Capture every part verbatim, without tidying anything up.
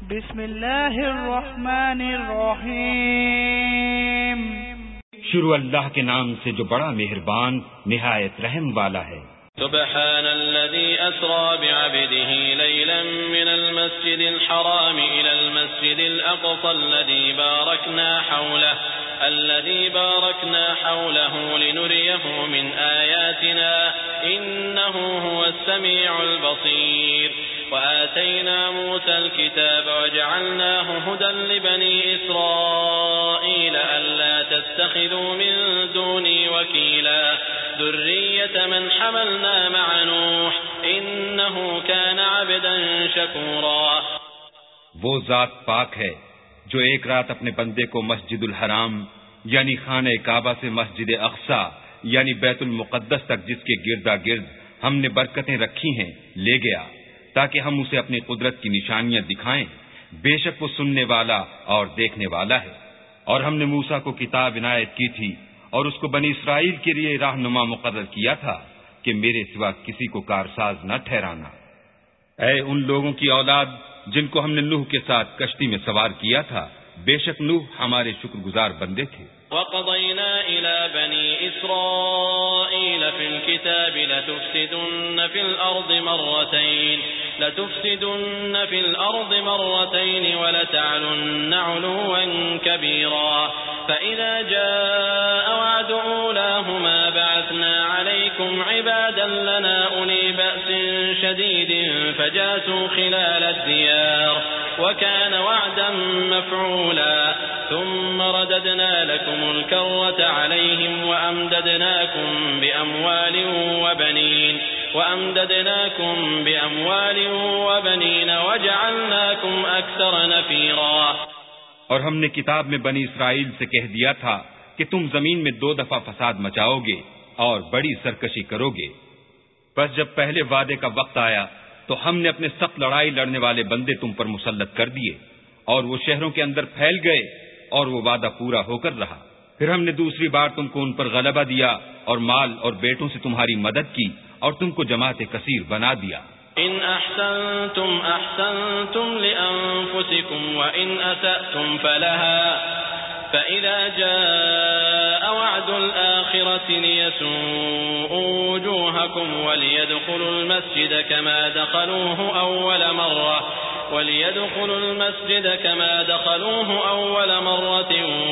بسم اللہ الرحمن الرحیم۔ شروع اللہ کے نام سے جو بڑا مہربان نہایت رحم والا ہے۔ سبحان الذي أسرى بعبده ليلا من المسجد الحرام إلى المسجد الأقصى الذي باركنا حوله الذي باركنا حوله لنريه من آياتنا إنه هو السميع البصير وآتينا موسى الكتاب وجعلناه هدى لبني إسرائيل ألا تتخذوا من دوني وكيلا ذرية من حملنا مع نوح إنه كان عبدا شكورا۔ وہ ذات پاک ہے جو ایک رات اپنے بندے کو مسجد الحرام یعنی خانہ کعبہ سے مسجد اقصی یعنی بیت المقدس تک جس کے گردا گرد ہم نے برکتیں رکھی ہیں لے گیا تاکہ ہم اسے اپنی قدرت کی نشانیاں دکھائیں۔ بے شک وہ سننے والا اور دیکھنے والا ہے۔ اور ہم نے موسیٰ کو کتاب عنایت کی تھی اور اس کو بنی اسرائیل کے لیے رہنما مقرر کیا تھا کہ میرے سوا کسی کو کارساز نہ ٹھہرانا۔ اے ان لوگوں کی اولاد جن کو ہم نے نوح کے ساتھ کشتی میں سوار کیا تھا، بے شک نوح ہمارے شکر گزار بندے تھے۔ وَقَضَيْنَا إِلَى بَنِي إِسْرَائِيلَ فِي الْكِتَابِ لَتُفْسِدُنَّ فِي الْأَرْضِ مَرَّتَيْنِ لَتُفْسِدُنَّ فِي الْأَرْضِ مَرَّتَيْنِ وَلَتَعْلُنَّ عُلُوًّا كَبِيرًا فَإِذَا جَاءَ وَعْدُ أُولَاهُمَا بَعَثْنَا عَلَيْكُمْ عِبَادًا لَنَا أُولِي بَأْسٍ شَدِيدٍ فَجَاسُوا خِلَالَ الدِّيَارِ وَكَانَ وَعْدًا مَفْعُولًا ثُمَّ رَدَدْنَا لَكُمُ الْكَرَّةَ عَلَيْهِمْ وَأَمْدَدْنَاكُمْ بِأَمْوَالٍ وَبَنِينَ وَأَمْدَدْنَاكُمْ بِأَمْوَالٍ وَبَنِينَ وَجَعَلْنَاكُمْ أَكْثَرَ نَفِيرًا۔ اور ہم نے کتاب میں بنی اسرائیل سے کہہ دیا تھا کہ تم زمین میں دو دفعہ فساد مچاؤ گے اور بڑی سرکشی کرو گے۔ بس جب پہلے وعدے کا وقت آیا تو ہم نے اپنے سخت لڑائی لڑنے والے بندے تم پر مسلط کر دیے اور وہ شہروں کے اندر پھیل گئے اور وہ وعدہ پورا ہو کر رہا۔ پھر ہم نے دوسری بار تم کو ان پر غلبہ دیا اور مال اور بیٹوں سے تمہاری مدد کی اور تم کو جماعت کثیر بنا دیا۔ ان احسنتم احسنتم لانفسکم وان اسأتم فلها فاذا جاء وعد الاخرة ليسوءوا وجوهكم وليدخلوا المسجد كما دخلوه اول مرة وليدخلوا المسجد كما دخلوه أول مرة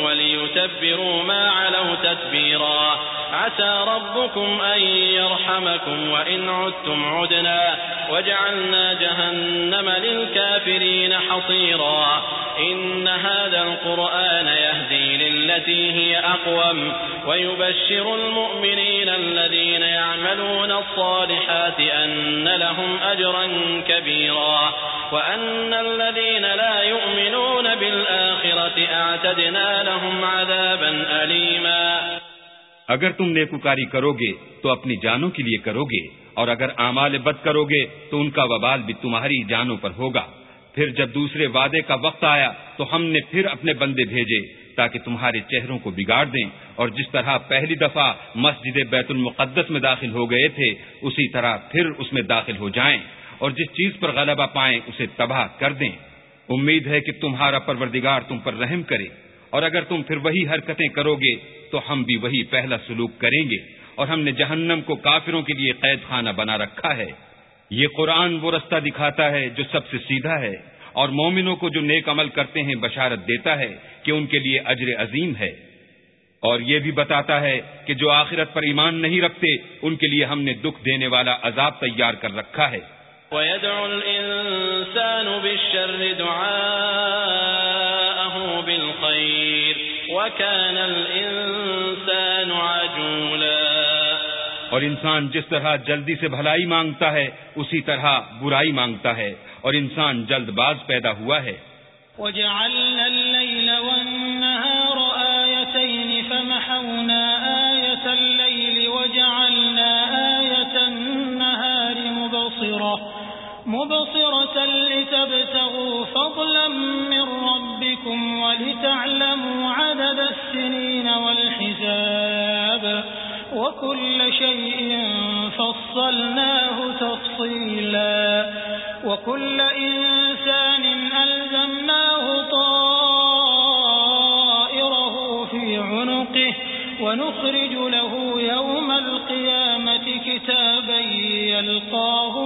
وليتبروا ما علوا تتبيرا عسى ربكم أن يرحمكم وإن عدتم عدنا وجعلنا جهنم للكافرين حصيرا إن هذا القرآن يهدي للتي هي أقوم ويبشر المؤمنين الذين يعملون الصالحات أن لهم أجرا كبيرا وأن الذين لا يؤمنون بالآخرة أعتدنا لهم عذابا أليما۔ اگر تم نیکوکاری کرو گے تو اپنی جانوں کے لیے کرو گے اور اگر اعمال بد کرو گے تو ان کا وبال بھی تمہاری جانوں پر ہوگا۔ پھر جب دوسرے وعدے کا وقت آیا تو ہم نے پھر اپنے بندے بھیجے تاکہ تمہارے چہروں کو بگاڑ دیں اور جس طرح پہلی دفعہ مسجد بیت المقدس میں داخل ہو گئے تھے اسی طرح پھر اس میں داخل ہو جائیں اور جس چیز پر غلبہ پائیں اسے تباہ کر دیں۔ امید ہے کہ تمہارا پروردگار تم پر رحم کرے اور اگر تم پھر وہی حرکتیں کرو گے تو ہم بھی وہی پہلا سلوک کریں گے اور ہم نے جہنم کو کافروں کے لیے قید خانہ بنا رکھا ہے۔ یہ قرآن وہ رستہ دکھاتا ہے جو سب سے سیدھا ہے اور مومنوں کو جو نیک عمل کرتے ہیں بشارت دیتا ہے کہ ان کے لیے اجر عظیم ہے، اور یہ بھی بتاتا ہے کہ جو آخرت پر ایمان نہیں رکھتے ان کے لیے ہم نے دکھ دینے والا عذاب تیار کر رکھا ہے۔ وَيَدْعُ الْإِنسَانُ بِالشَّرِّ دُعَاءَهُ بِالْخَيْرِ وَكَانَ الْإِنسَانُ عَجُولًا۔ اور انسان جس طرح جلدی سے بھلائی مانگتا ہے اسی طرح برائی مانگتا ہے اور انسان جلد باز پیدا ہوا ہے۔ وَجَعَلْنَا اللَّيْلَ وَالنَّهَارَ آيَتَيْنِ فَمَحَوْنَا آيَةَ اللَّيْلِ وَجَعَلْنَا آيَةَ النَّهَارِ مُبْصِرَةً مُبْصِرَةً لِتَبْتَغُوا فَضْلًا مِّن رَّبِّكُمْ وَلِتَعْلَمُوا عَدَدَ السِّنِينَ وَالْحِسَابَ وَكُلَّ شَيْءٍ فَصَّلْنَاهُ تَفْصِيلًا وَكُلَّ إِنسَانٍ أَلْزَمْنَاهُ ونخرج له يوم القيامة كتابا يلقاه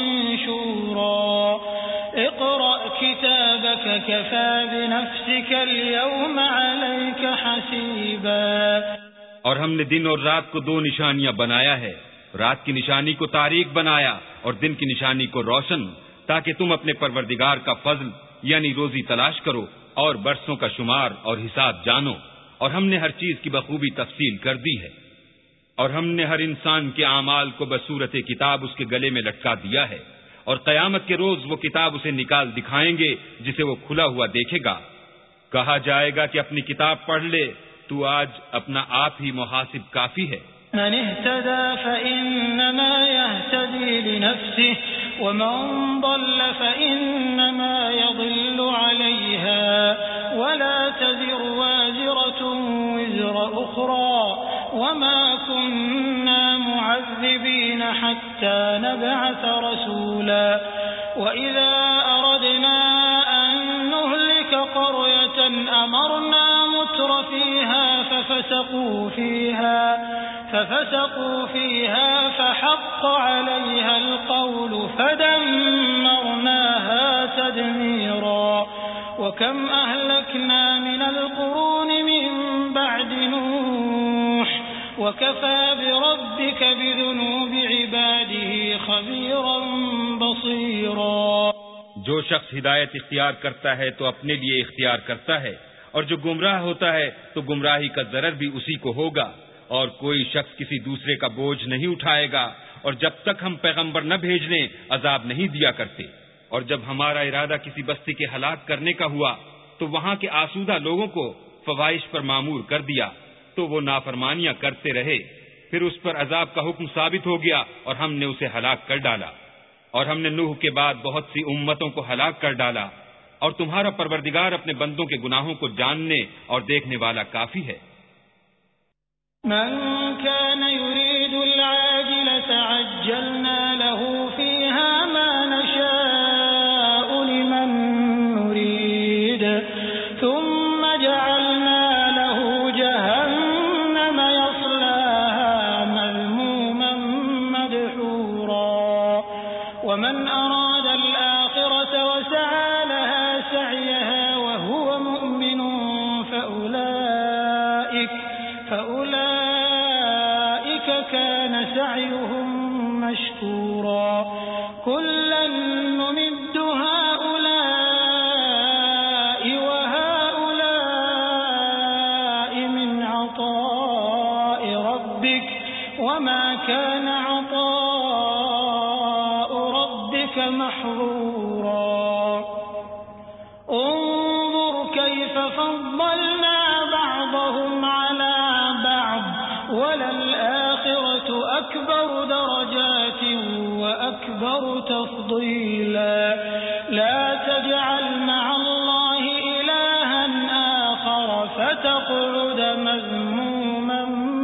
منشورا اقرأ كتابك كفى بنفسك اليوم عليك حسيبا. اور ہم نے دن اور رات کو دو نشانیاں بنایا ہے، رات کی نشانی کو تاریک بنایا اور دن کی نشانی کو روشن، تاکہ تم اپنے پروردگار کا فضل یعنی روزی تلاش کرو اور برسوں کا شمار اور حساب جانو. اور ہم نے ہر چیز کی بخوبی تفصیل کر دی ہے، اور ہم نے ہر انسان کے اعمال کو بصورت کتاب اس کے گلے میں لٹکا دیا ہے، اور قیامت کے روز وہ کتاب اسے نکال دکھائیں گے جسے وہ کھلا ہوا دیکھے گا. کہا جائے گا کہ اپنی کتاب پڑھ لے، تو آج اپنا آپ ہی محاسب کافی ہے. من اهتدى فإنما يهتدي لنفسه ومن ضل فإنما يضل عليها ولا تزر وازرة وزر أخرى وما كنا معذبين حتى نبعث رسولا وإذا أردنا أن نهلك قرية أمرنا متر فيها ففسقوا فيها ففسقوا فيها فحق عليها القول فدمرناها تدميرا. وكم أهلكنا من القرون من بعد نوح وكفى بربك بذنوب عباده خبيرا بصيرا. جو شخص ہدایت اختیار کرتا ہے تو اپنے لیے اختیار کرتا ہے، اور جو گمراہ ہوتا ہے تو گمراہی کا ضرر بھی اسی کو ہوگا، اور کوئی شخص کسی دوسرے کا بوجھ نہیں اٹھائے گا. اور جب تک ہم پیغمبر نہ بھیج لیں عذاب نہیں دیا کرتے. اور جب ہمارا ارادہ کسی بستی کے ہلاک کرنے کا ہوا تو وہاں کے آسودہ لوگوں کو فوائش پر معمور کر دیا، تو وہ نافرمانیاں کرتے رہے. پھر اس پر عذاب کا حکم ثابت ہو گیا اور ہم نے اسے ہلاک کر ڈالا. اور ہم نے نوح کے بعد بہت سی امتوں کو ہلاک کر ڈالا. اور تمہارا پروردگار اپنے بندوں کے گناہوں کو جاننے اور دیکھنے والا کافی ہے. من كان يريد العاجلة عجلنا له فيها ما نشاء لمن نريد ثم جعلنا له جهنم يصلاها مذموما مدحورا. ومن أراد الآخرة وسعى لها سعيها وهو مؤمن فأولئك فأولئك كان سعيهم مشكورا. كلا نمد هؤلاء وهؤلاء من عطاء ربك وما كان عطاء ربك محظورا. انظر كيف فضلنا بعضهم على بعض وللآخرة أكبر درجات وأكبر تفضيلا. لا تجعل مع الله إلها آخر فتقعد مذموما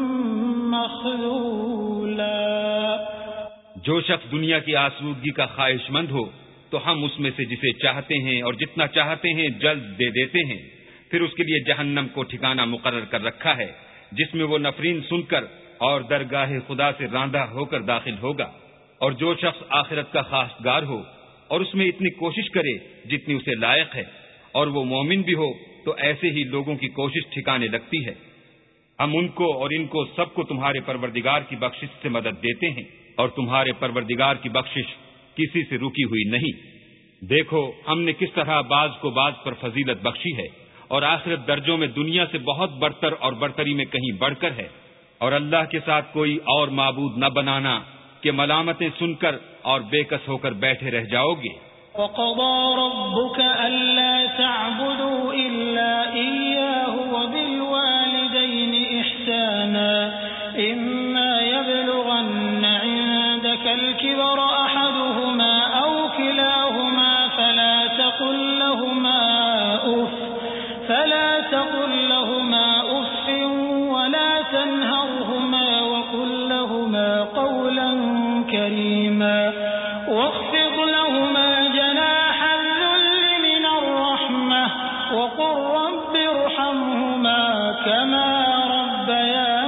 مخذولا. جو شخص دنیا کی آسودگی کا خواہش مند ہو تو ہم اس میں سے جسے چاہتے ہیں اور جتنا چاہتے ہیں جلد دے دیتے ہیں. پھر اس کے لیے جہنم کو ٹھکانہ مقرر کر رکھا ہے جس میں وہ نفرین سن کر اور درگاہ خدا سے راندہ ہو کر داخل ہوگا. اور جو شخص آخرت کا خواستگار ہو اور اس میں اتنی کوشش کرے جتنی اسے لائق ہے اور وہ مومن بھی ہو تو ایسے ہی لوگوں کی کوشش ٹھکانے لگتی ہے. ہم ان کو اور ان کو سب کو تمہارے پروردگار کی بخشش سے مدد دیتے ہیں، اور تمہارے پروردگار کی بخشش کسی سے رکی ہوئی نہیں. دیکھو ہم نے کس طرح بعض کو بعض پر فضیلت بخشی ہے، اور آخرت درجوں میں دنیا سے بہت برتر اور برتری میں کہیں بڑھ کر ہے. اور اللہ کے ساتھ کوئی اور معبود نہ بنانا کہ ملامتیں سن کر اور بے کس ہو کر بیٹھے رہ جاؤ گے. وَقَضَى رَبُّكَ أَلَّا تَعْبُدُوا إِلَّا إِيَّاهُ وَبِالْوَالِدَيْنِ إِحْسَانًا إِمَّا يَبْلُغَنَّ عِندَكَ الْكِبَرَ أَحَدُهُمَا أَوْ كِلَاهُمَا فَلَا تَقُل لَّهُمَا أُفٍّ فَلَا تَقُل لَّهُمَا أُفٍّ وَلَا تَنْهَرْهُمَا وَقُل لَّهُمَا قَوْلًا كَرِيمًا. واخفض لهما جناح الذل من الرحمة وقل رب ارحمهما كما ربياني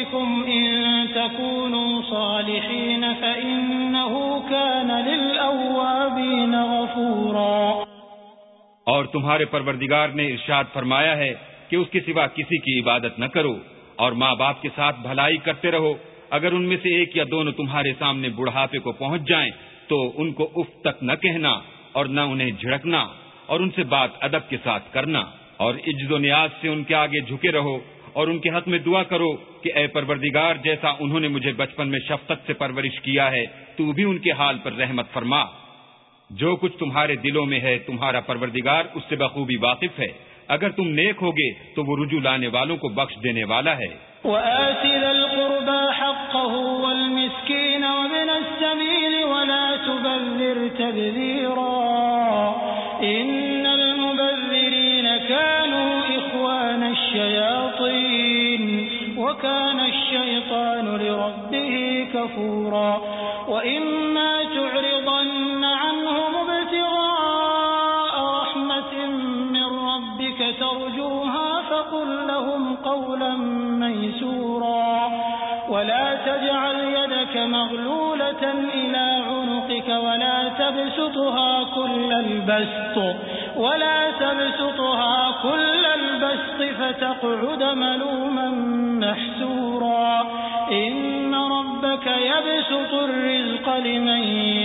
ربكم إن تكونوا صالحين فإنه كان للأوابين غفورا۔ اور تمہارے پروردگار نے ارشاد فرمایا ہے کہ اس کے سوا کسی کی عبادت نہ کرو اور ماں باپ کے ساتھ بھلائی کرتے رہو۔ اگر ان میں سے ایک یا دونوں تمہارے سامنے بڑھاپے کو پہنچ جائیں تو ان کو اف تک نہ کہنا اور نہ انہیں جھڑکنا، اور ان سے بات ادب کے ساتھ کرنا، اور عجز و نیاز سے ان کے آگے جھکے رہو اور ان کے حق میں دعا کرو کہ اے پروردگار، جیسا انہوں نے مجھے بچپن میں شفقت سے پرورش کیا ہے تو بھی ان کے حال پر رحمت فرما۔ جو کچھ تمہارے دلوں میں ہے تمہارا پروردگار اس سے بخوبی واقف ہے۔ اگر تم نیک ہوگے تو وہ رجوع لانے والوں کو بخش دینے والا ہے۔ وآت ذا القربى حقه والمسكين وابن السبيل ولا تبذر تبذيرا إن المبذرين كانوا إخوان الشياطين وكان الشيطان لربه كفورا وإما تعرضن عنهم ابتغاء رحمة من ربك ترجوها فقل لهم قولا ميسورا ولا تجعل يدك مغلولة إلى عنقك ولا تبسطها كل البسط ولا تبسطها كل البسط فتقعد ملوما محسورا إن ربك يبسط الرزق لمن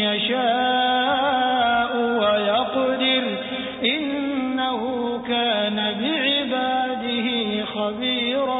يشاء ويقدر إنه كان بعباده خبيرا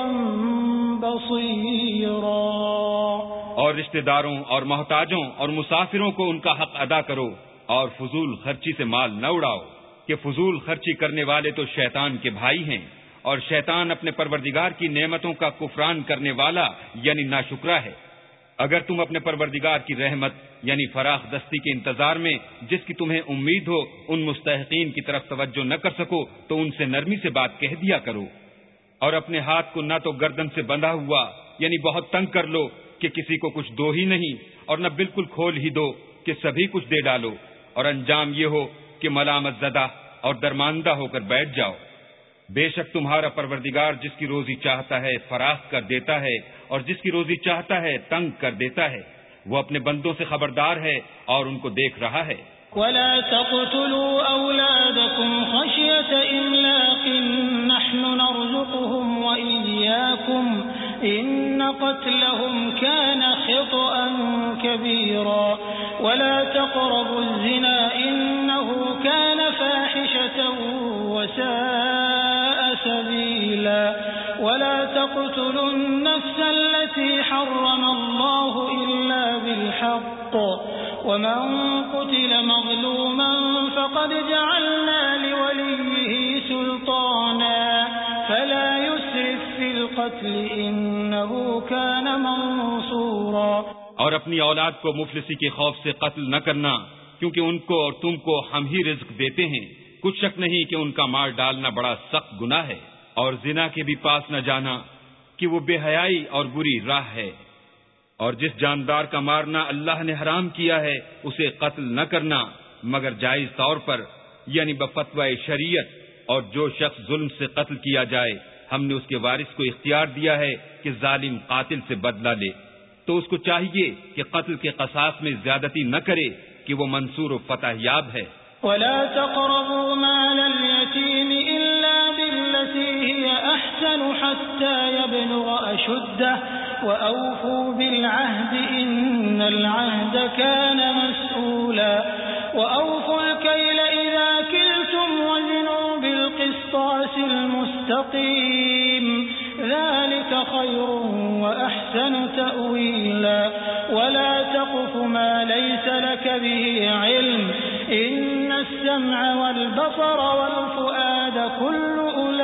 بصيرا۔ اور رشتہ داروں اور محتاجوں اور مسافروں کو ان کا حق ادا کرو اور فضول خرچی سے مال نہ اڑاؤ، کہ فضول خرچی کرنے والے تو شیطان کے بھائی ہیں، اور شیطان اپنے پروردگار کی نعمتوں کا کفران کرنے والا یعنی ناشکرا ہے۔ اگر تم اپنے پروردگار کی رحمت یعنی فراخ دستی کے انتظار میں جس کی تمہیں امید ہو ان مستحقین کی طرف توجہ نہ کر سکو تو ان سے نرمی سے بات کہہ دیا کرو، اور اپنے ہاتھ کو نہ تو گردن سے بندھا ہوا یعنی بہت تنگ کر لو کہ کسی کو کچھ دو ہی نہیں، اور نہ بالکل کھول ہی دو کہ سبھی کچھ دے ڈالو، اور انجام یہ ہو کہ ملامت زدہ اور درماندہ ہو کر بیٹھ جاؤ۔ بے شک تمہارا پروردگار جس کی روزی چاہتا ہے فراخ کر دیتا ہے اور جس کی روزی چاہتا ہے تنگ کر دیتا ہے، وہ اپنے بندوں سے خبردار ہے اور ان کو دیکھ رہا ہے۔ ولا تقتلوا أولادكم خشية إملاق نحن نرزقهم وإياكم إن قتلهم كان خطأ كبيرا ولا تقربوا الزنا إنه كان فاحشة وساء سبيلا ولا تقتلوا النفس التي حرم الله إلا بالحق ومن قتل مظلوما فقد جعلنا لوليه سلطانا فلا يسرف في القتل إنه كان منصورا۔ اور اپنی اولاد کو مفلسی کے خوف سے قتل نہ کرنا، کیونکہ ان کو اور تم کو ہم ہی رزق دیتے ہیں، کچھ شک نہیں کہ ان کا مار ڈالنا بڑا سخت گناہ ہے، اور زنا کے بھی پاس نہ جانا کہ وہ بے حیائی اور بری راہ ہے، اور جس جاندار کا مارنا اللہ نے حرام کیا ہے اسے قتل نہ کرنا مگر جائز طور پر یعنی بفتوی شریعت، اور جو شخص ظلم سے قتل کیا جائے ہم نے اس کے وارث کو اختیار دیا ہے کہ ظالم قاتل سے بدلہ لے، تو اس کو چاہیے کہ قتل کے قصاص میں زیادتی نہ کرے کہ وہ منصور و فتح یاب ہے۔ ولا تقربوا مال اليتيم إلا بالتي هي أحسن حتى يبلغ أشده وأوفوا بالعهد إن العهد كان مسؤولا وأوفوا الكيل إذا كلتم وزنوا بالقسطاس المستقيم ذلك خير وأحسن تأويلا ولا تقف ما ليس لك به علم إن السمع والبصر والفؤاد كل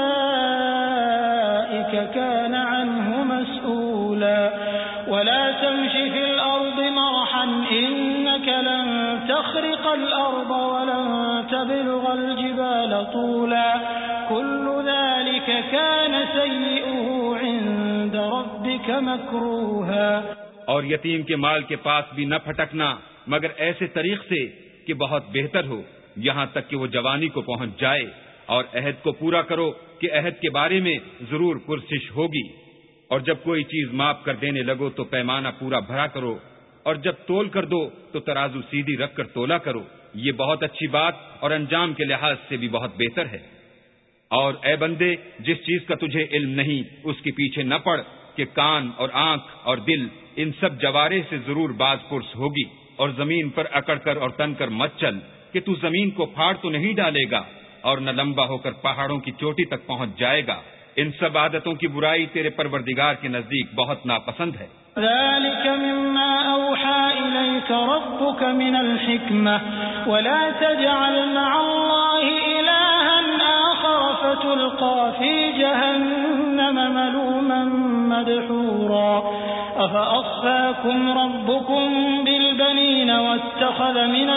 أولئك كان عنه مسؤولا ولا تمش في الأرض مرحا إنك لن تخرق الأرض ولن تبلغ الجبال طولا كل ذلك كان سيئه عند ربك مكروها۔ اور یتیم کے مال کے پاس بھی نہ پھٹکنا مگر ایسے طریق سے کہ بہت بہتر ہو یہاں تک کہ وہ جوانی کو پہنچ جائے، اور عہد کو پورا کرو کہ عہد کے بارے میں ضرور پرسش ہوگی، اور جب کوئی چیز ماپ کر دینے لگو تو پیمانہ پورا بھرا کرو، اور جب تول کر دو تو ترازو سیدھی رکھ کر تولا کرو، یہ بہت اچھی بات اور انجام کے لحاظ سے بھی بہت بہتر ہے۔ اور اے بندے، جس چیز کا تجھے علم نہیں اس کے پیچھے نہ پڑ کہ کان اور آنکھ اور دل ان سب جوارے سے ضرور باز پرس ہوگی، اور زمین پر اکڑ کر اور تن کر مت چل کہ تو زمین کو پھاڑ تو نہیں ڈالے گا اور نہ لمبا ہو کر پہاڑوں کی چوٹی تک پہنچ جائے گا۔ ان سب عادتوں کی برائی تیرے پروردگار کے نزدیک بہت ناپسند ہے۔ ذلك مما أوحى إليك ربك من الحكمة ولا تجعل مع الله إلها آخر فتلقى في جهنم ملوما مدحورا أفأصفاكم ربكم بالبنين واتخذ من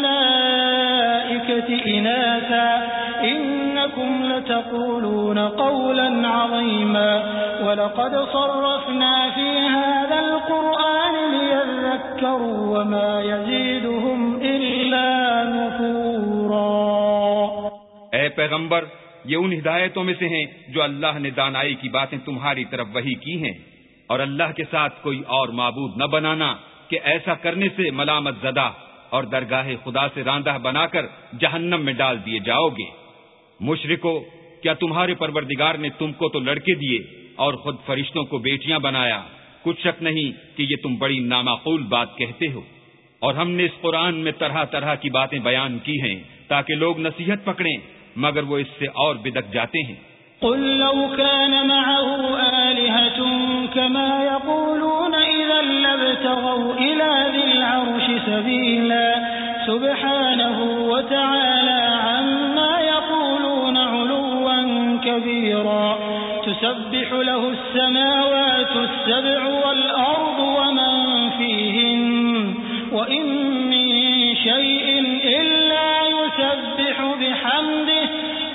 الملائكة إناثا إنكم لتقولون قولا عظيما ولقد صرفنا في هذا القرآن ليذكروا وما يزيدهم إلا نفورا۔ اے پیغمبر، یہ ان ہدایتوں میں سے ہیں جو اللہ نے دانائی کی باتیں تمہاری طرف وحی کی ہیں، اور اللہ کے ساتھ کوئی اور معبود نہ بنانا کہ ایسا کرنے سے ملامت زدہ اور درگاہ خدا سے راندہ بنا کر جہنم میں ڈال دیے جاؤ گے۔ مشرکو، کیا تمہارے پروردگار نے تم کو تو لڑکے دیے اور خود فرشتوں کو بیٹیاں بنایا؟ کچھ شک نہیں کہ یہ تم بڑی نامعقول بات کہتے ہو، اور ہم نے اس قرآن میں طرح طرح کی باتیں بیان کی ہیں تاکہ لوگ نصیحت پکڑیں، مگر وہ اس سے اور بدک جاتے ہیں۔ قل لو كان معه آلهة كما يقولون إذا لابتغوا إلى ذي العرش سبيلا سبحانه وتعالى عما يقولون علوا كبيرا تسبح له السماوات السبع والأرض ومن فيهن وإن من شيء إلا يسبح بحمده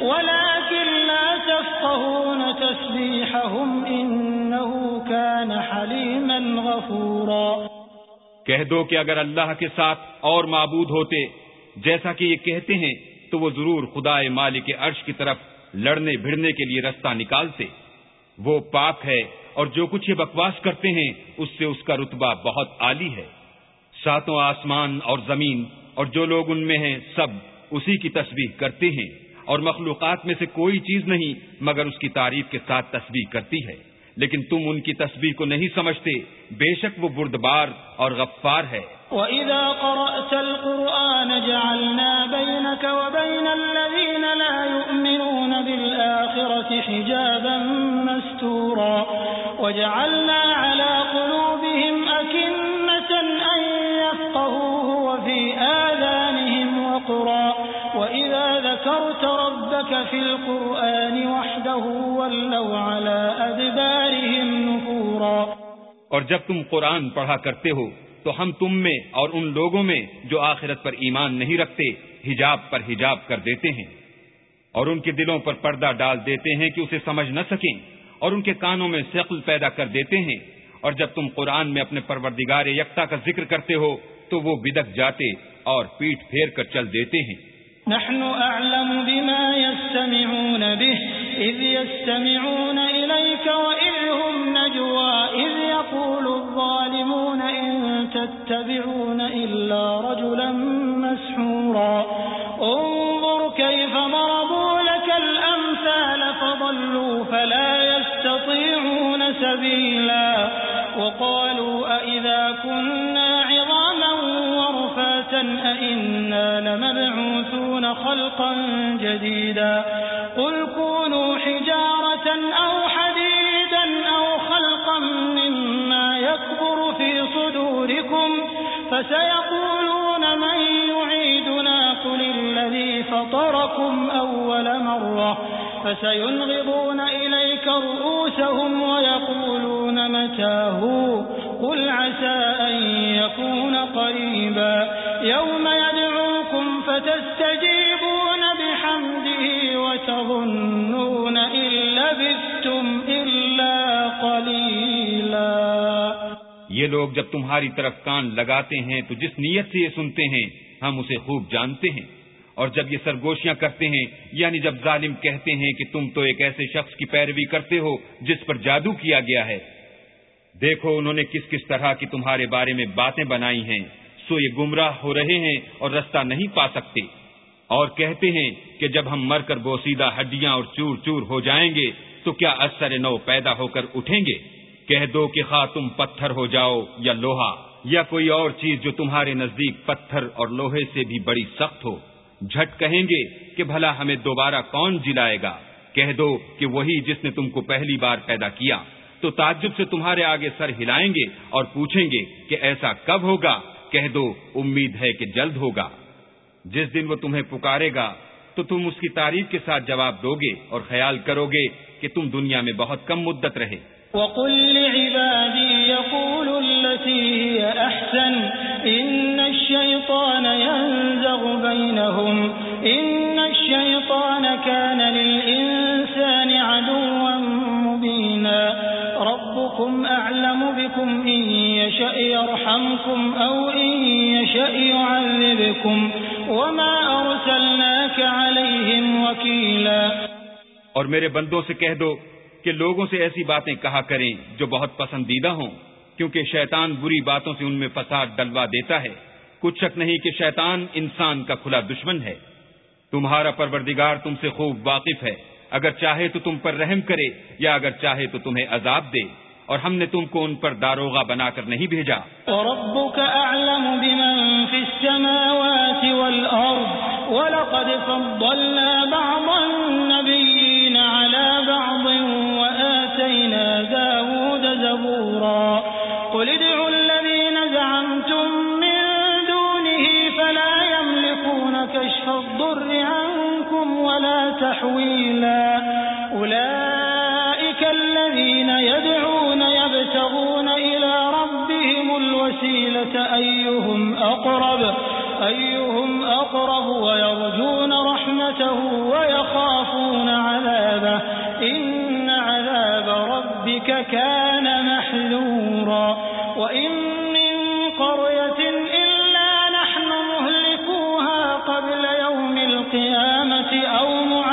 ولكن لا تفقهون تسبيحهم إنه كان حليما غفورا۔ کہہ دو کہ اگر اللہ کے ساتھ اور معبود ہوتے جیسا کہ یہ کہتے ہیں تو وہ ضرور خدائے مالک عرش کی طرف لڑنے بھڑنے کے لیے رستہ نکالتے۔ وہ پاک ہے اور جو کچھ یہ بکواس کرتے ہیں اس سے اس کا رتبہ بہت عالی ہے۔ ساتوں آسمان اور زمین اور جو لوگ ان میں ہیں سب اسی کی تسبیح کرتے ہیں، اور مخلوقات میں سے کوئی چیز نہیں مگر اس کی تعریف کے ساتھ تسبیح کرتی ہے، لیکن تم ان کی تسبیح کو نہیں سمجھتے، بے شک وہ بردبار اور غفار ہے۔ وَإِذَا قَرَأْتَ الْقُرْآنَ جَعَلْنَا بَيْنَكَ وَبَيْنَ الَّذِينَ لَا يُؤْمِنُونَ بِالْآخِرَةِ حِجَابًا مَسْتُورًا وَجَعَلْنَا عَلَى قُلُوبِهِمْ أَكِنَّةً أَن يَفْقَهُوهُ وَفِي آذَانِهِمْ وَقْرًا وَإِذَا ذَكَرْتَ رَبَّكَ فِي الْقُرْآنِ وَحْدَهُ وَلَّوْا عَلَى أَدْبَارِهِمْ نُفُورًا۔ اور جب تم قرآن پڑھا کرتے ہو تو ہم تم میں اور ان لوگوں میں جو آخرت پر ایمان نہیں رکھتے حجاب پر حجاب کر دیتے ہیں، اور ان کے دلوں پر پردہ ڈال دیتے ہیں کہ اسے سمجھ نہ سکیں، اور ان کے کانوں میں ثقل پیدا کر دیتے ہیں، اور جب تم قرآن میں اپنے پروردگار یکتا کا ذکر کرتے ہو تو وہ بدک جاتے اور پیٹ پھیر کر چل دیتے ہیں۔ نحن أعلم بما يستمعون به إذ يستمعون إليك وإذ هم نجوى إذ يقول الظالمون إن تتبعون إلا رجلا مسحورا انظر كيف ضربوا لك الأمثال فضلوا فلا يستطيعون سبيلا وقالوا أئذا كنا عظاما ورفاتا أئنا لمبعوثون خلقا جديدا قل كونوا حجارة أو حديدا أو خلقا مما يكبر في صدوركم فسيقولون من يعيدنا قل الذي فطركم أول مرة فسينغضون إليك رؤوسهم ويقولون متى هو قل عسى أن يكون قريبا يوم يدعوكم فتستجيبون بحمده وتظنون إن لبثتم إلا قليلا۔ یہ لوگ جب تمہاری طرف کان لگاتے ہیں تو جس نیت سے یہ سنتے ہیں ہم اسے خوب جانتے ہیں، اور جب یہ سرگوشیاں کرتے ہیں یعنی جب ظالم کہتے ہیں کہ تم تو ایک ایسے شخص کی پیروی کرتے ہو جس پر جادو کیا گیا ہے، دیکھو انہوں نے کس کس طرح کی تمہارے بارے میں باتیں بنائی ہیں، سو یہ گمراہ ہو رہے ہیں اور رستہ نہیں پا سکتے، اور کہتے ہیں کہ جب ہم مر کر بوسیدہ ہڈیاں اور چور چور ہو جائیں گے تو کیا اثر نو پیدا ہو کر اٹھیں گے؟ کہہ دو کہ خواہ تم پتھر ہو جاؤ یا لوہا یا کوئی اور چیز جو تمہارے نزدیک پتھر اور لوہے سے بھی بڑی سخت ہو، جھٹ کہیں گے کہ بھلا ہمیں دوبارہ کون جلائے گا؟ کہہ دو کہ وہی جس نے تم کو پہلی بار پیدا کیا، تو تعجب سے تمہارے آگے سر ہلائیں گے اور پوچھیں گے کہ ایسا کب ہوگا؟ کہہ دو امید ہے کہ جلد ہوگا۔ جس دن وہ تمہیں پکارے گا تو تم اس کی تعریف کے ساتھ جواب دو گے اور خیال کرو گے کہ تم دنیا میں بہت کم مدت رہے۔ وَقُلْ لِعِبَادِي يَقُولُوا الَّتِي هِيَ أَحْسَنُ إِنَّ الشَّيْطَانَ يَنزَغُ بَيْنَهُمْ إِنَّ الشَّيْطَانَ كَانَ لِلْإِنسَانِ عَدُوًّا مُبِينًا رَبُّكُمْ أَعْلَمُ بِكُمْ إِن يَشَأْ يَرْحَمْكُمْ أَوْ إِن يَشَأْ يُعَذِّبْكُمْ وَمَا أَرْسَلْنَاكَ عَلَيْهِمْ وَكِيلًا۔ اور میرے بندوں سے کہہ دو کہ لوگوں سے ایسی باتیں کہا کریں جو بہت پسندیدہ ہوں، کیونکہ شیطان بری باتوں سے ان میں فساد ڈلوا دیتا ہے۔ کچھ شک نہیں کہ شیطان انسان کا کھلا دشمن ہے۔ تمہارا پروردگار تم سے خوب واقف ہے، اگر چاہے تو تم پر رحم کرے یا اگر چاہے تو تمہیں عذاب دے، اور ہم نے تم کو ان پر داروغہ بنا کر نہیں بھیجا۔ وَرَبُّكَ أَعْلَمُ بِمَن فِي السَّمَاوَاتِ وَالْأَرْضِ وَلَقَدْ فَضَّلْنَا بَعْضَ النَّبِيِّينَ عَلَى بَعْضٍ وَآتَيْنَا دَاوُودَ زَبُورًا قُلِ ادْعُوا الَّذِينَ زَعَمْتُم مِّن دُونِهِ فَلَا يَمْلِكُونَ كَشْفَ الضُّرِّ عَنكُمْ وَلَا تَحْوِيلًا أُولَئِكَ الَّذِينَ يَدْعُونَ يَبْتَغُونَ إِلَى رَبِّهِمُ الْوَسِيلَةَ أَيُّهُمْ أَقْرَبُ أَيُّهُمْ أَقْرَبُ وَيَرْجُونَ رَحْمَتَهُ وَيَخَافُونَ عَذَابَهُ إِنَّ عَذَابَ رَبِّكَ كَانَ مَحْذُورًا وَإِن مِّن قَرْيَةٍ إِلَّا نَحْنُ مُهْلِكُوهَا قَبْلَ يَوْمِ الْقِيَامَةِ أَوْ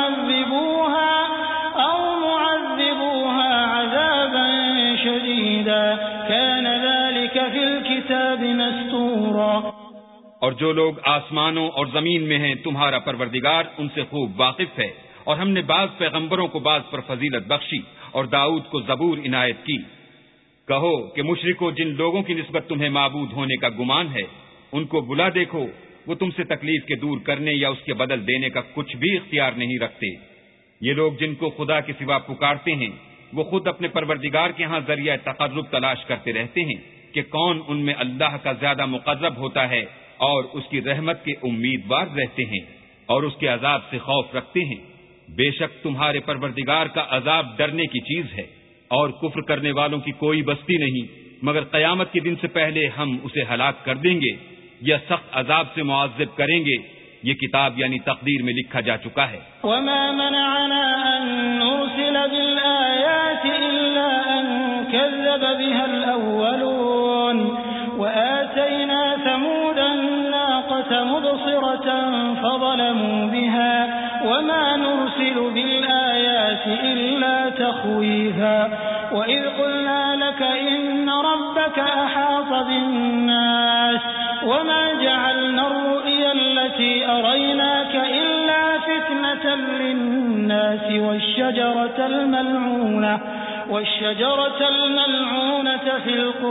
مُعَذِّبُوهَا أَوْ مُعَذِّبُوهَا عَذَابًا شَدِيدًا كَانَ ذَلِكَ فِي الْكِتَابِ مَسْطُورًا۔ اور جو لوگ آسمانوں اور زمین میں ہیں تمہارا پروردگار ان سے خوب واقف ہے، اور ہم نے بعض پیغمبروں کو بعض پر فضیلت بخشی اور داؤد کو زبور عنایت کی۔ کہو کہ مشرکو، جن لوگوں کی نسبت تمہیں معبود ہونے کا گمان ہے ان کو بلا دیکھو، وہ تم سے تکلیف کے دور کرنے یا اس کے بدل دینے کا کچھ بھی اختیار نہیں رکھتے۔ یہ لوگ جن کو خدا کے سوا پکارتے ہیں وہ خود اپنے پروردگار کے ہاں ذریعہ تقرب تلاش کرتے رہتے ہیں کہ کون ان میں اللہ کا زیادہ مقرب ہوتا ہے، اور اس کی رحمت کے امیدوار رہتے ہیں اور اس کے عذاب سے خوف رکھتے ہیں۔ بے شک تمہارے پروردگار کا عذاب ڈرنے کی چیز ہے، اور کفر کرنے والوں کی کوئی بستی نہیں، مگر قیامت کے دن سے پہلے ہم اسے ہلاک کر دیں گے یا سخت عذاب سے معذب کریں گے۔ یہ کتاب یعنی تقدیر میں لکھا جا چکا ہے۔ وَمَا مَنَعَنَا أَن نُّرْسِلَ بِالْآيَاتِ إِلَّا أَن كَذَّبَ بِهَا الْأَوَّلُونَ وَآتَيْنَا ثَمُودَ النَّاقَةَ مُبْصِرَةً فَظَلَمُوا بِهَا وَمَا نُرْسِلُ بِالْآيَاتِ إِلَّا تَخْوِيفًا وَإِذْ قُلْنَا لَكَ إِنَّ رَبَّكَ أَحَاطَ بِالنَّاسِ وَمَا جَعَلْنَا الرُّؤْيَا الَّتِي أَرَيْنَاكَ إِلَّا فِتْنَةً لِلنَّاسِ وَالشَّجَرَةَ الْمَلْعُونَةَ والشجرة الملعونة في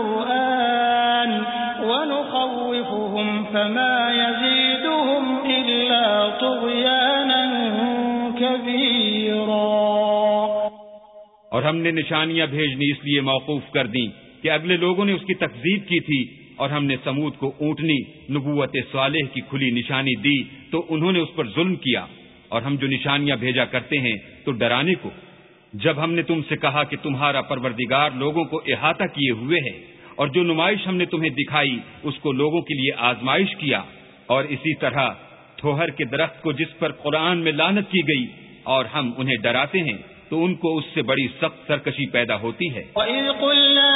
القرآن ونخوفهم فما يزيدهم إلا طغيانا كبيرا۔ اور ہم نے نشانیاں بھیجنی اس لیے موقوف کر دیں کہ اگلے لوگوں نے اس کی تکذیب کی تھی، اور ہم نے سمود کو اونٹنی نبوت صالح کی کھلی نشانی دی تو انہوں نے اس پر ظلم کیا، اور ہم جو نشانیاں بھیجا کرتے ہیں تو ڈرانے کو۔ جب ہم نے تم سے کہا کہ تمہارا پروردگار لوگوں کو احاطہ کیے ہوئے ہے، اور جو نمائش ہم نے تمہیں دکھائی اس کو لوگوں کے لیے آزمائش کیا، اور اسی طرح تھوہر کے درخت کو جس پر قرآن میں لعنت کی گئی اور ہم انہیں ڈراتے ہیں تو ان کو اس سے بڑی سخت سرکشی پیدا ہوتی ہے۔ وَإِذْ قُلْنَا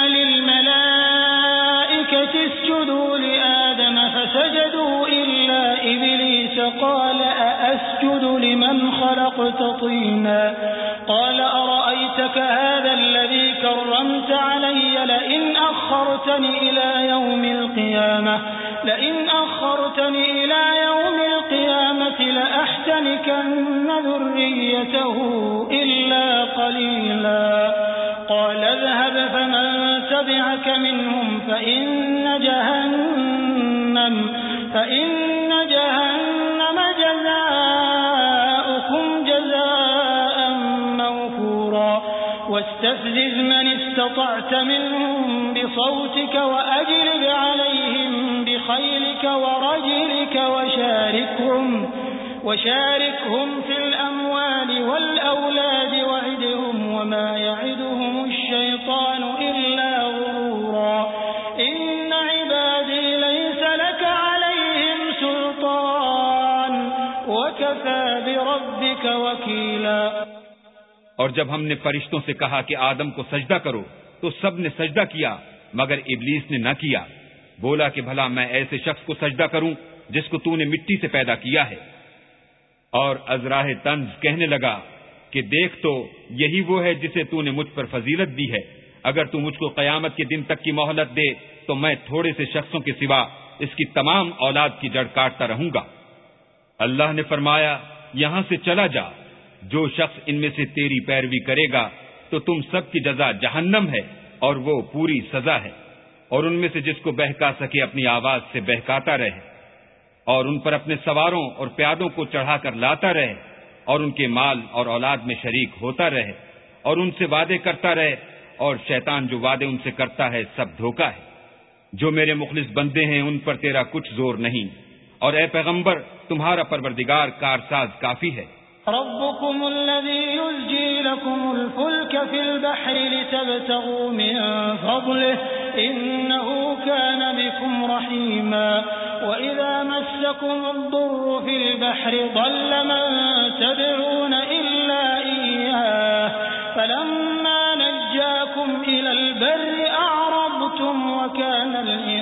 لِلْمَلَائِكَةِ اسْجُدُوا لِآدَمَ فَسَجَدُوا إِلَّا إِبْلِيسَ قال أأسجد لمن خلقت طينا قال أرأيتك هذا الذي كرمت علي لئن أخرتني إلى يوم القيامة لئن أخرتني إلى يوم القيامة لأحتنكن ذريته إلا قليلا قال اذهب فمن تبعك منهم فإن جهنم فإن جهنم جزاؤكم جزاء موفورا واستفزز من استطعت منهم بصوتك وأجلب عليهم بخيلك ورجلك وشاركهم وشاركهم في الأموال والأولاد وعدهم وما يعدهم الشيطان إلا غرورا إن عبادي ليس لك عليهم سلطان وكفى بربك وكيلا. اور جب ہم نے فرشتوں سے کہا کہ آدم کو سجدہ کرو تو سب نے سجدہ کیا مگر ابلیس نے نہ کیا. بولا کہ بھلا میں ایسے شخص کو سجدہ کروں جس کو تو نے مٹی سے پیدا کیا ہے. اور ازراہ طنز کہنے لگا کہ دیکھ تو یہی وہ ہے جسے تو نے مجھ پر فضیلت دی ہے. اگر تو مجھ کو قیامت کے دن تک کی مہلت دے تو میں تھوڑے سے شخصوں کے سوا اس کی تمام اولاد کی جڑ کاٹتا رہوں گا. اللہ نے فرمایا یہاں سے چلا جا. جو شخص ان میں سے تیری پیروی کرے گا تو تم سب کی جزا جہنم ہے اور وہ پوری سزا ہے. اور ان میں سے جس کو بہکا سکے اپنی آواز سے بہکاتا رہے اور ان پر اپنے سواروں اور پیادوں کو چڑھا کر لاتا رہے اور ان کے مال اور اولاد میں شریک ہوتا رہے اور ان سے وعدے کرتا رہے. اور شیطان جو وعدے ان سے کرتا ہے سب دھوکہ ہے. جو میرے مخلص بندے ہیں ان پر تیرا کچھ زور نہیں. اور اے پیغمبر تمہارا پروردگار کارساز کافی ہے. ربكم الذي يزجي لكم الفلك في البحر لتبتغوا من فضله إنه كان بكم رحيما وإذا مسكم الضر في البحر ضل من تدعون إلا إياه فلما نجاكم إلى البر أعرضتم وكان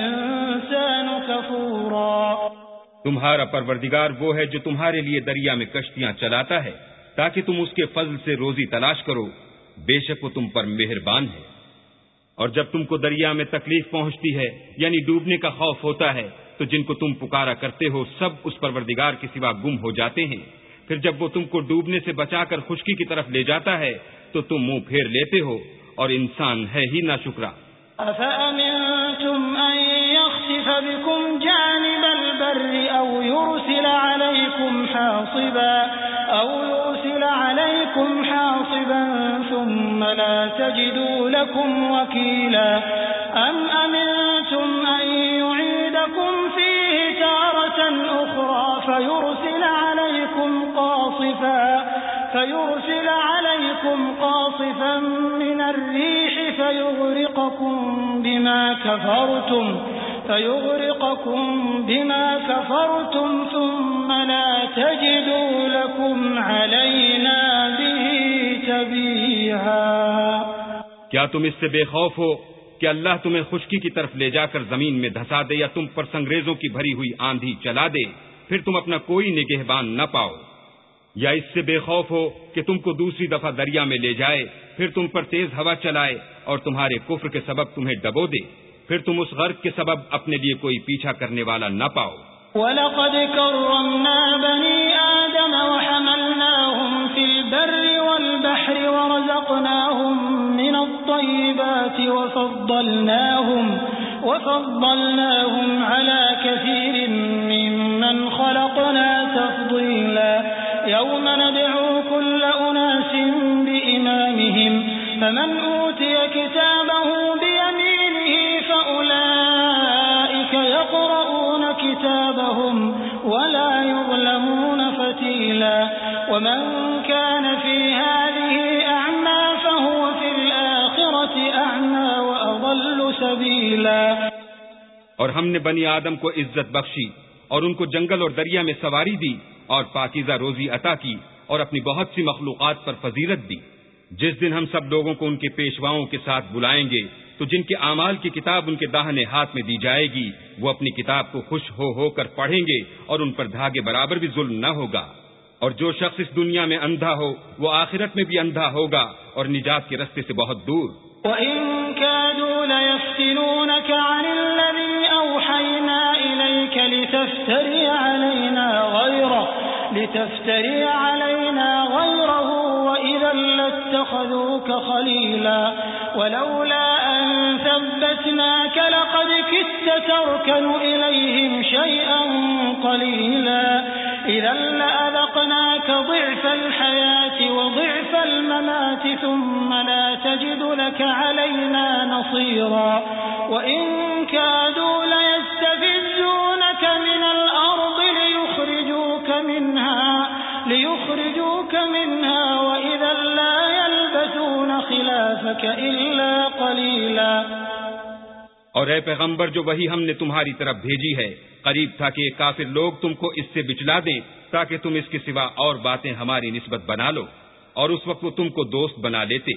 الإنسان كفورا. تمہارا پروردگار وہ ہے جو تمہارے لیے دریا میں کشتیاں چلاتا ہے تاکہ تم اس کے فضل سے روزی تلاش کرو. بے شک وہ تم پر مہربان ہے. اور جب تم کو دریا میں تکلیف پہنچتی ہے یعنی ڈوبنے کا خوف ہوتا ہے تو جن کو تم پکارا کرتے ہو سب اس پروردگار کے سوا گم ہو جاتے ہیں. پھر جب وہ تم کو ڈوبنے سے بچا کر خشکی کی طرف لے جاتا ہے تو تم منہ پھیر لیتے ہو اور انسان ہے ہی ناشکرا. أَفَأَمِنْتُمْ أَنْ يَخْسِفَ بِكُمْ جَانِبَ الْبَرِّ أَوْ يُرْسِلَ عَلَيْكُمْ حَاصِبًا أَوْ يُرْسِلَ عَلَيْكُمْ حَاصِبًا ثُمَّ لَا تَجِدُوا لَكُمْ وَكِيلًا أَمْ أَمِنْتُمْ أَنْ يُعِيدَكُمْ فِيهِ تَارَةً أُخْرَى فَيُرْسِلَ عَلَيْكُمْ قَاصِفًا فيرسل عليكم قاصفا من الريح فيغرقكم بما كفرتم فيغرقكم بما كفرتم ثم لا تجدوا لكم علينا به تبيعا. کیا تم اس سے بے خوف ہو کہ اللہ تمہیں خشکی کی طرف لے جا کر زمین میں دھسا دے یا تم پر سنگریزوں کی بھری ہوئی آندھی چلا دے پھر تم اپنا کوئی نگہبان نہ پاؤ؟ یا اس سے بے خوف ہو کہ تم کو دوسری دفعہ دریا میں لے جائے پھر تم پر تیز ہوا چلائے اور تمہارے کفر کے سبب تمہیں ڈبو دے پھر تم اس غرق کے سبب اپنے لیے کوئی پیچھا کرنے والا نہ پاؤ. وَلَقَدْ كَرَّمْنَا بَنِي آدَمَ وَحَمَلْنَاهُمْ فِي الْبَرِّ وَالْبَحْرِ وَرَزَقْنَاهُمْ مِنَ الطَّيِّبَاتِ وَفَضَّلْنَاهُمْ وَفَضَّلْنَاهُمْ عَلَى كَثِيرٍ مِّمَّنْ خَلَقْنَا تَفْضِيلًا. يوم ندعو كل أناس بإمامهم فمن أوتي كتابه بيمينه فأولئك يقرؤون كتابهم ولا يظلمون فتيلا ومن كان في هذه أعمى فهو في الآخرة أعمى وأضل سبيلا. اور ہم نے بنی آدم کو عزت بخشی اور ان کو جنگل اور دریا میں سواری دی اور پاکیزہ روزی عطا کی اور اپنی بہت سی مخلوقات پر فضیلت دی. جس دن ہم سب لوگوں کو ان کے پیشواؤں کے ساتھ بلائیں گے تو جن کے اعمال کی کتاب ان کے داہنے ہاتھ میں دی جائے گی وہ اپنی کتاب کو خوش ہو ہو کر پڑھیں گے اور ان پر دھاگے برابر بھی ظلم نہ ہوگا۔ اور جو شخص اس دنیا میں اندھا ہو وہ آخرت میں بھی اندھا ہوگا اور نجات کے رستے سے بہت دور۔ وَإِن كَادُوا لَيَفْتِنُونَكَ عَنِ الَّذِي أَوْحَيْنَا إِلَيْكَ لِتَفْتَرِيَ عَلَيْنَا غَيْرَهُ لِتَفْتَرِيَ عَلَيْنَا غَيْرَهُ وَإِذًا لَّاتَّخَذُوكَ خَلِيلًا وَلَوْلَا أَن ثَبَّتْنَاكَ لَقَدْ كِدتَّ تَرْكَنُ إِلَيْهِمْ شَيْئًا قَلِيلًا إِذًا لَّأَذَقْنَاكَ ضِعْفَ الْحَيَاةِ وَضِعْفَ الْمَمَاتِ ثُمَّ لَا تَجِدُ لَكَ عَلَيْنَا نَصِيرًا وَإِن كَادُوا لَيَسْتَفِزُّونَكَ مِنَ الْأَرْضِ لِيُخْرِجُوكَ مِنْهَا لِيُخْرِجُوكَ مِنْهَا وَإِذًا لَّا يَلْبَثُونَ خِلَافَكَ إِلَّا قَلِيلًا۔ اور اے پیغمبر جو وہی ہم نے تمہاری طرف بھیجی ہے قریب تھا کہ یہ کافر لوگ تم کو اس سے بچلا دیں تاکہ تم اس کے سوا اور باتیں ہماری نسبت بنا لو، اور اس وقت وہ تم کو دوست بنا لیتے،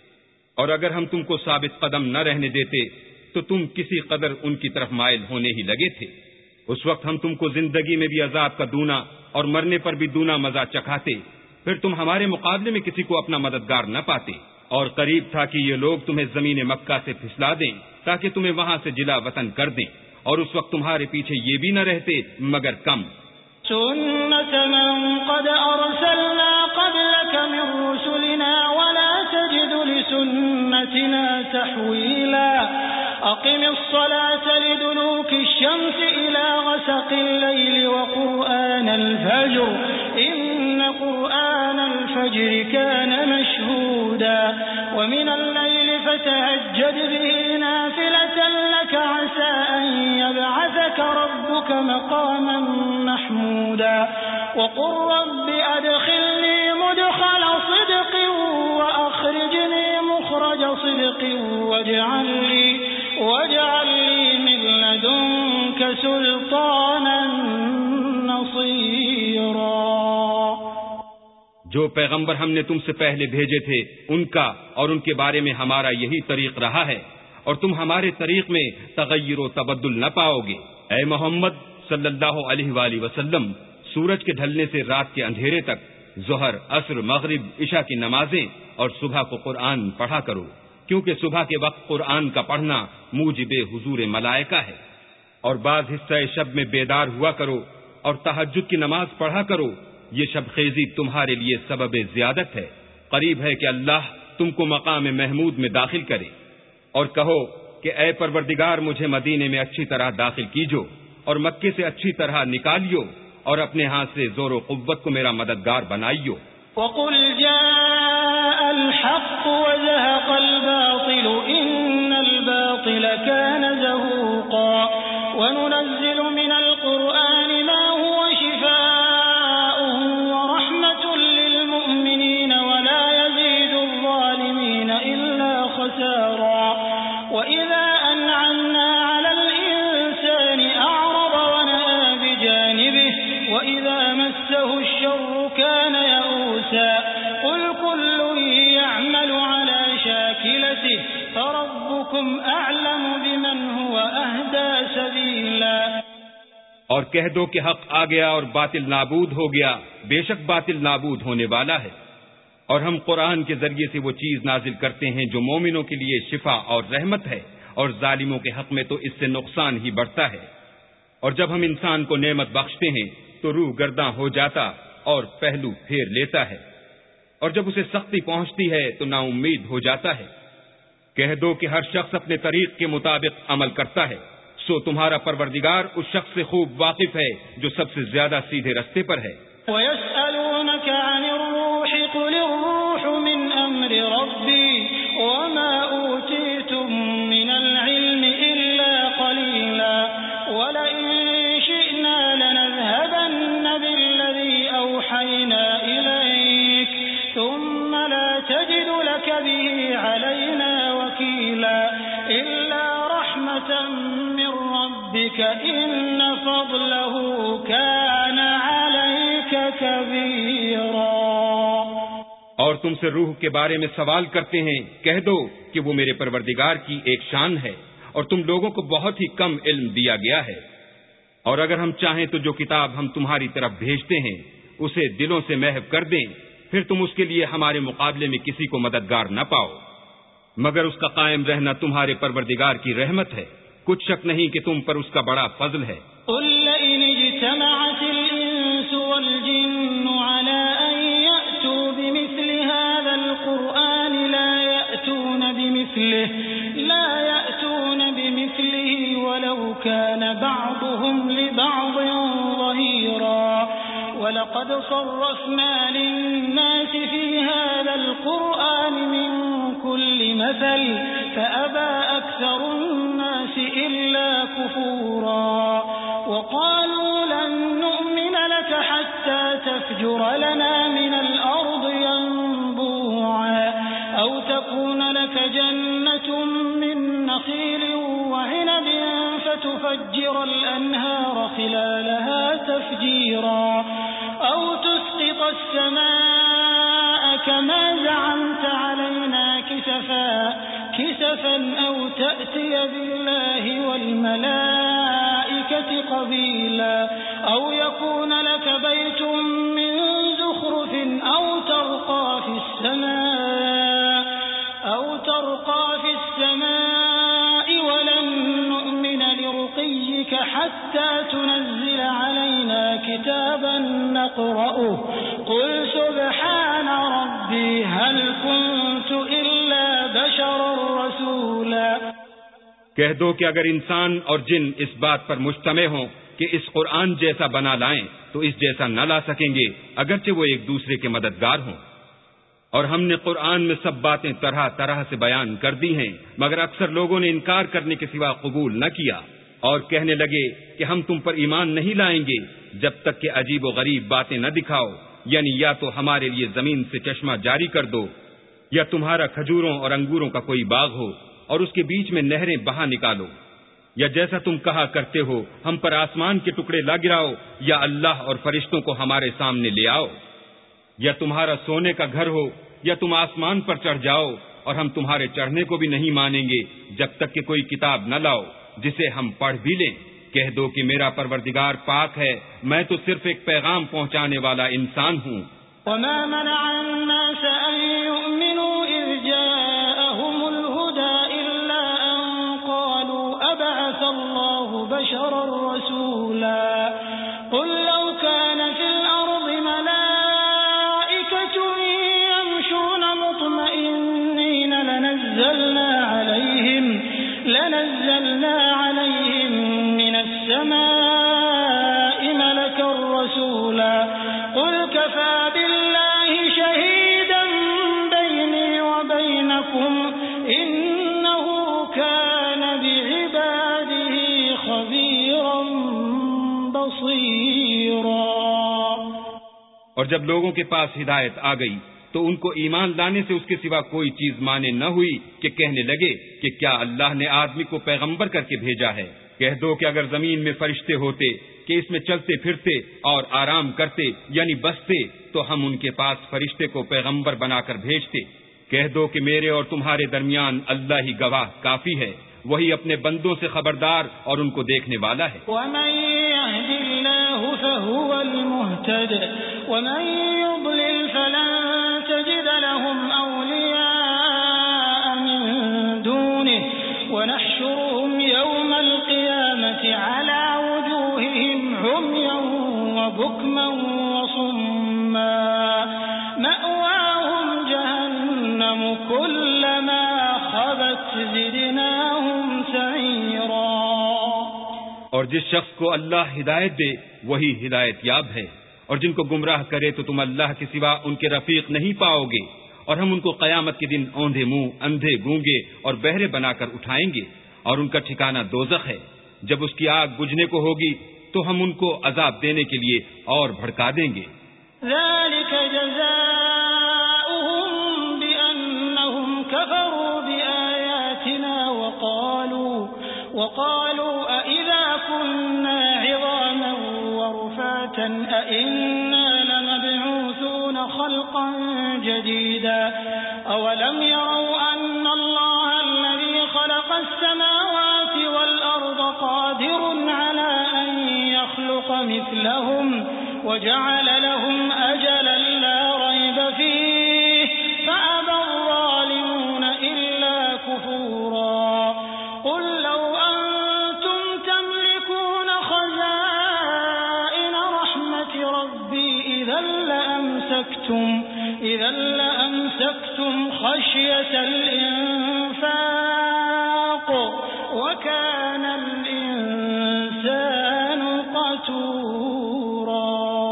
اور اگر ہم تم کو ثابت قدم نہ رہنے دیتے تو تم کسی قدر ان کی طرف مائل ہونے ہی لگے تھے۔ اس وقت ہم تم کو زندگی میں بھی عذاب کا دونا اور مرنے پر بھی دونا مزہ چکھاتے، پھر تم ہمارے مقابلے میں کسی کو اپنا مددگار نہ پاتے، اور قریب تھا کہ یہ لوگ تمہیں زمین مکہ سے پھسلا دیں تاکہ تمہیں وہاں سے جلا وطن کر دیں، اور اس وقت تمہارے پیچھے یہ بھی نہ رہتے مگر کم۔ سُنَّةَ مَن قَدْ أَرْسَلْنَا قَبْلَكَ مِن رُّسُلِنَا وَلَا تَجِدُ لِسُنَّتِنَا تَحْوِيلًا أَقِمِ الصَّلَاةَ لِدُلُوكِ الشَّمْسِ إِلَىٰ غَسَقِ اللَّيْلِ وَقُرْآنَ الْفَجْرِ إِنَّ قُرْآنَ الْفَجْرِ كَانَ مَشْهُودًا وَمِنَ اللَّيْلِ فَتَهَجَّدْ بِهِ نَافِلَةً لَّكَ عَسَىٰ أَن يَبْعَثَكَ رَبُّكَ مَقَامًا مَّحْمُودًا وَقُل رَّبِّ أَدْخِلْنِي مُدْخَلَ صِدْقٍ وَأَخْرِجْنِي مُخْرَجَ صِدْقٍ وَاجْعَل لِّي وَاجْعَل لِّي مِن لَّدُنكَ سُلْطَانًا نَّصِيرًا۔ جو پیغمبر ہم نے تم سے پہلے بھیجے تھے ان کا اور ان کے بارے میں ہمارا یہی طریق رہا ہے، اور تم ہمارے طریق میں تغیر و تبدل نہ پاؤ گے۔ اے محمد صلی اللہ علیہ وآلہ وسلم، سورج کے ڈھلنے سے رات کے اندھیرے تک ظہر، عصر، مغرب، عشاء کی نمازیں اور صبح کو قرآن پڑھا کرو، کیونکہ صبح کے وقت قرآن کا پڑھنا موجب حضور ملائکہ ہے، اور بعض حصہ شب میں بیدار ہوا کرو اور تہجد کی نماز پڑھا کرو، یہ شب خیزی تمہارے لیے سبب زیادت ہے، قریب ہے کہ اللہ تم کو مقام محمود میں داخل کرے۔ اور کہو کہ اے پروردگار مجھے مدینے میں اچھی طرح داخل کیجو اور مکے سے اچھی طرح نکالیو، اور اپنے ہاتھ سے زور و قوت کو میرا مددگار بنائیو۔ وَقُلْ جَاءَ الْحَقُّ وَزَهَقَ الْبَاطِلُ إِنَّ الْبَاطِلَ كَانَ زَهُوقًا وَنُنَزِّلُ مِنَ الْقُرْآنِ مَا هُوَ شِفَاءٌ وَرَحْمَةٌ لِّلْمُؤْمِنِينَ وَلَا يَزِيدُ الظَّالِمِينَ إِلَّا خَسَارًا وَإِذَا أَنْعَمْنَا عَلَى الْإِنسَانِ أَعْرَضَ وَنَأَىٰ بِجَانِبِهِ وَإِذَا مَسَّهُ الشَّرُّ كَانَ يَئُوسًا قُلْ كُلٌّ يَعْمَلُ عَلَىٰ شَاكِلَتِهِ فَرَبُّكُمْ أَعْلَمُ بِمَنْ هُوَ أَهْدَىٰ سَبِيلًا۔ اور کہہ دو کہ حق آ گیا اور باطل نابود ہو گیا، بے شک باطل نابود ہونے والا ہے، اور ہم قرآن کے ذریعے سے وہ چیز نازل کرتے ہیں جو مومنوں کے لیے شفا اور رحمت ہے، اور ظالموں کے حق میں تو اس سے نقصان ہی بڑھتا ہے۔ اور جب ہم انسان کو نعمت بخشتے ہیں تو روح گرداں ہو جاتا اور پہلو پھیر لیتا ہے، اور جب اسے سختی پہنچتی ہے تو نا امید ہو جاتا ہے۔ کہہ دو کہ ہر شخص اپنے طریق کے مطابق عمل کرتا ہے، سو تمہارا پروردگار اس شخص سے خوب واقف ہے جو سب سے زیادہ سیدھے رستے پر ہے۔ وَيَسْأَلُونَكَ عَنِ الرُّوحِ قُلِ الرُّوحُ مِنْ أَمْرِ رَبِّي وَمَا أُوتِيتُم مِّنَ الْعِلْمِ إِلَّا قَلِيلًا وَلَئِن شِئْنَا لَنَذْهَبَنَّ بِالَّذِي أَوْحَيْنَا إِلَيْكَ ثُمَّ لَا تَجِدُ لَكَ بِهِ عَلَيْنَا وَكِيلًا إِلَّا رَحْمَةً مِّن رَّبِّكَ إِنَّ فَضْلَهُ كَانَ عَلَيْكَ كَبِيرًا۔ اور تم سے روح کے بارے میں سوال کرتے ہیں، کہہ دو کہ وہ میرے پروردگار کی ایک شان ہے اور تم لوگوں کو بہت ہی کم علم دیا گیا ہے۔ اور اگر ہم چاہیں تو جو کتاب ہم تمہاری طرف بھیجتے ہیں اسے دلوں سے محو کر دیں، پھر تم اس کے لیے ہمارے مقابلے میں کسی کو مددگار نہ پاؤ، مگر اس کا قائم رہنا تمہارے پروردگار کی رحمت ہے، کچھ شک نہیں کہ تم پر اس کا بڑا فضل ہے۔ قل لئن اجتمعت الإنس والجن على أن يأتوا بمثل هذا القرآن لا يأتون بمثله لا يأتون بمثله ولو كان بعضهم لبعض ظهيرا ولقد صرفنا للناس في هذا القرآن من كل مثل فأبى أكثر الناس إلا كفورا وقالوا لن نؤمن لك حتى تفجر لنا من الأرض ينبوعا أو تكون لك جنة من نخيل وعنب فتفجر الأنهار خلالها تفجيرا أو تسقط السماء كما زعمت علينا كسفا كسفا أو تأتي بالله والملائكة قبيلا أو يكون لك بيت من زخرف أو ترقى في السماء أو ترقى في السماء ولن نؤمن لرقيك حتى تنزل علينا كتابا نقرأه قل سبحان ربي هل كنت إلا بشرا رسولا۔ کہہ دو کہ اگر انسان اور جن اس بات پر مجتمع ہوں کہ اس قرآن جیسا بنا لائیں تو اس جیسا نہ لا سکیں گے، اگرچہ وہ ایک دوسرے کے مددگار ہوں۔ اور ہم نے قرآن میں سب باتیں طرح طرح سے بیان کر دی ہیں، مگر اکثر لوگوں نے انکار کرنے کے سوا قبول نہ کیا، اور کہنے لگے کہ ہم تم پر ایمان نہیں لائیں گے جب تک کہ عجیب و غریب باتیں نہ دکھاؤ، یعنی یا تو ہمارے لیے زمین سے چشمہ جاری کر دو، یا تمہارا کھجوروں اور انگوروں کا کوئی باغ ہو اور اس کے بیچ میں نہریں بہا نکالو، یا جیسا تم کہا کرتے ہو ہم پر آسمان کے ٹکڑے لا گراؤ، یا اللہ اور فرشتوں کو ہمارے سامنے لے آؤ، یا تمہارا سونے کا گھر ہو، یا تم آسمان پر چڑھ جاؤ اور ہم تمہارے چڑھنے کو بھی نہیں مانیں گے جب تک کہ کوئی کتاب نہ لاؤ جسے ہم پڑھ بھی لیں۔ کہہ دو کہ میرا پروردگار پاک ہے، میں تو صرف ایک پیغام پہنچانے والا انسان ہوں۔ وما منع الناس أن يؤمنوا إذ جاءهم الهدى إلا أن قالوا أبعث الله بشرا رسولا قل لو كان في الأرض ملائكة يمشون مطمئنين لنزلنا عليهم لنزلنا عليهم من السماء ملكا رسولا قل كفى بالله شهيدا بيني وبينكم إنه كان بعباده خبيرا بصيرا۔ اور جب لوگوں کے پاس ہدایت آ گئی تو ان کو ایمان لانے سے اس کے سوا کوئی چیز مانے نہ ہوئی کہ کہنے لگے کہ کیا اللہ نے آدمی کو پیغمبر کر کے بھیجا ہے۔ کہہ دو کہ اگر زمین میں فرشتے ہوتے کہ اس میں چلتے پھرتے اور آرام کرتے یعنی بستے تو ہم ان کے پاس فرشتے کو پیغمبر بنا کر بھیجتے۔ کہہ دو کہ میرے اور تمہارے درمیان اللہ ہی گواہ کافی ہے، وہی اپنے بندوں سے خبردار اور ان کو دیکھنے والا ہے۔ ومن يهد الله فهو المهتد ومن يضلل فلن تجد لهم أولياء من دونه ونحشرهم يوم القيامة على وجوههم عميا وبكما وصما مأواهم جهنم كلما خبت زدناهم سعيرا۔ اور جس شخص کو اللہ ہدایت دے وہی ہدایت یاب ہے، اور جن کو گمراہ کرے تو تم اللہ کے سوا ان کے رفیق نہیں پاؤ گے، اور ہم ان کو قیامت کے دن اوندھے منہ اندھے گونگے اور بہرے بنا کر اٹھائیں گے، اور ان کا ٹھکانہ دوزخ ہے، جب اس کی آگ بجھنے کو ہوگی تو ہم ان کو عذاب دینے کے لیے اور بھڑکا دیں گے۔ ذلك جزاؤهم بأنهم كفروا بآياتنا وقالوا وقالوا أإذا كنا عظاما ورفاتا أإنا لمبعوثون خلقا جديدا أولم يروا أن الله الذي خلق السماوات والأرض قادر على أن يخلق مثلهم وجعل لهم أجلا لا ريب فيه فأبى الظالمون إلا كفورا قل لو أنتم تملكون خزائن رحمة ربي إذا لأمسكتم إذا لأمسكتم خشية الإنفاق وكان الإنسان قتورا.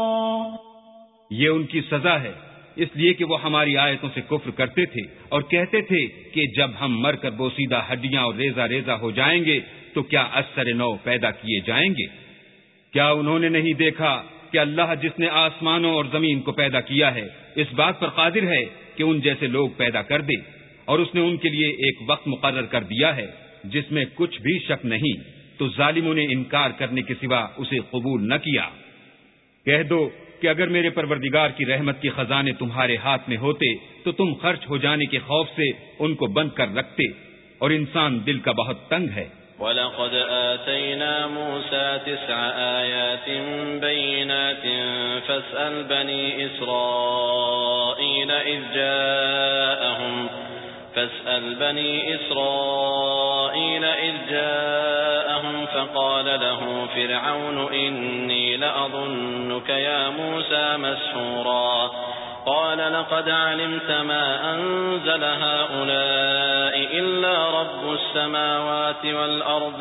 یہ ان کی سزا ہے اس لیے کہ وہ ہماری آیتوں سے کفر کرتے تھے اور کہتے تھے کہ جب ہم مر کر بوسیدہ ہڈیاں اور ریزہ ریزہ ہو جائیں گے تو کیا اثر نو پیدا کیے جائیں گے؟ کیا انہوں نے نہیں دیکھا کہ اللہ جس نے آسمانوں اور زمین کو پیدا کیا ہے اس بات پر قادر ہے کہ ان جیسے لوگ پیدا کر دے، اور اس نے ان کے لیے ایک وقت مقرر کر دیا ہے جس میں کچھ بھی شک نہیں، تو ظالموں نے انکار کرنے کے سوا اسے قبول نہ کیا. کہہ دو کہ اگر میرے پروردگار کی رحمت کے خزانے تمہارے ہاتھ میں ہوتے تو تم خرچ ہو جانے کے خوف سے ان کو بند کر رکھتے، اور انسان دل کا بہت تنگ ہے. وَلَقَدْ آتَيْنَا مُوسَى تِسْعَ آيَاتٍ بَيِّنَاتٍ فَاسْأَلْ بَنِي إِسْرَائِيلَ إِذْ جَاءَهُمْ فَاسْأَلْ بَنِي إِسْرَائِيلَ إِذْ جَاءَهُمْ فَقَالَ لَهُ فِرْعَوْنُ إِنِّي لَأَظُنُّكَ يَا مُوسَى مَسْحُورًا قال لقد علمت ما أنزل هؤلاء إلا رب السماوات والأرض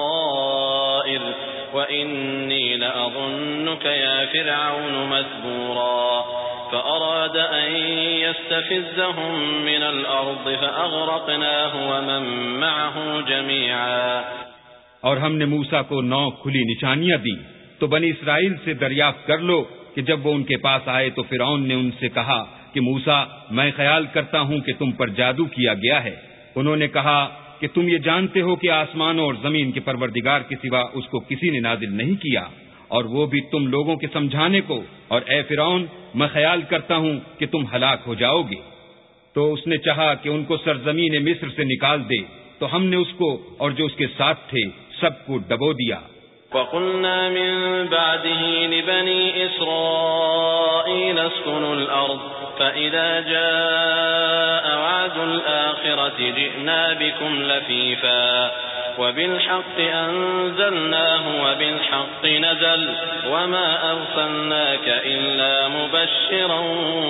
بصائر وإني لأظنك يا فرعون مثبورا فأراد أن يستفزهم من الأرض فأغرقناه ومن معه جميعا. اور ہم نے موسیٰ کو نو کھلی نشانیاں دی تو بنی اسرائیل سے دریافت کر لو کہ جب وہ ان کے پاس آئے تو فرعون نے ان سے کہا کہ موسیٰ میں خیال کرتا ہوں کہ تم پر جادو کیا گیا ہے. انہوں نے کہا کہ تم یہ جانتے ہو کہ آسمانوں اور زمین کے پروردگار کے سوا اس کو کسی نے نازل نہیں کیا، اور وہ بھی تم لوگوں کے سمجھانے کو، اور اے فرعون میں خیال کرتا ہوں کہ تم ہلاک ہو جاؤ گے. تو اس نے چاہا کہ ان کو سرزمین مصر سے نکال دے، تو ہم نے اس کو اور جو اس کے ساتھ تھے سب کو ڈبو دیا. وَقُلْنَا مِن بَعْدِهِ لِبَنِي إِسْرَائِيلَ اسْكُنُوا الْأَرْضَ فَإِذَا جَاءَ وَعْدُ الْآخِرَةِ جِئْنَا بِكُمْ لَفِيفًا وَبِالْحَقِّ أَنزَلْنَاهُ وَبِالْحَقِّ نَزَلَ وَمَا أَرْسَلْنَاكَ إِلَّا مُبَشِّرًا